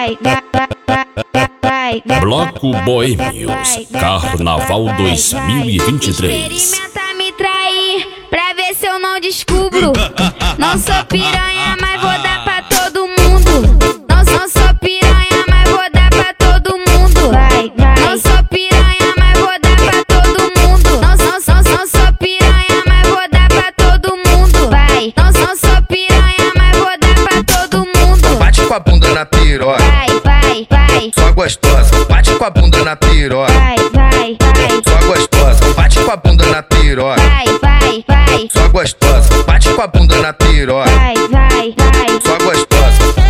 Bloco Boêmios, Carnaval 2023. Experimenta me trair, pra ver se eu não descubro. Não sou piranha, mas vou dar pra todo mundo. Não sou piranha, mas vou dar pra todo mundo. Não sou piranha, mas vou dar pra todo mundo. Não sou piranha, mas vou dar pra todo mundo. Não sou piranha, mas vou dar pra todo mundo. Bate com a bunda na piroca, Vai, só gostosa. Bate com a bunda na piroca, vai, só gostosa. Bate com a bunda na piroca, vai, só gostosa. Bate com a bunda na piroca, vai. só gostosa.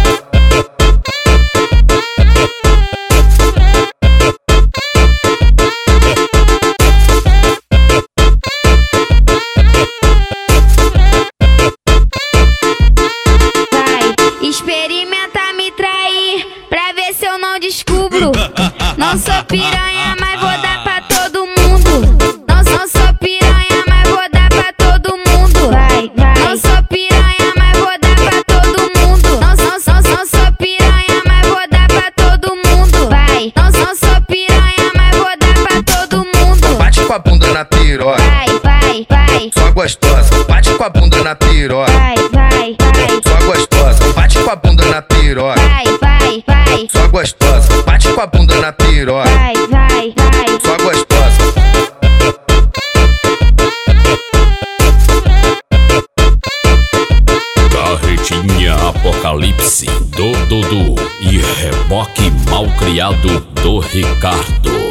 Experimenta me trair, pra ver se eu não descubro. Não sou piranha, mas vou dar pra todo mundo. Não sou piranha, mas vou dar pra todo mundo. Não sou piranha, mas vou dar pra todo mundo. Não sou piranha, mas vou dar pra todo mundo. Não sou piranha, mas vou dar pra todo mundo. Bate com a bunda na piroca, Vai, só gostosa. Bate com a bunda na piroca, vai, só gostosa. Bate com a bunda na piroca, vai, só gostosa. Bate com a bunda na piroca, vai. só gostosa. Carretinha Apocalipse do Dudu e reboque malcriado do Ricardo.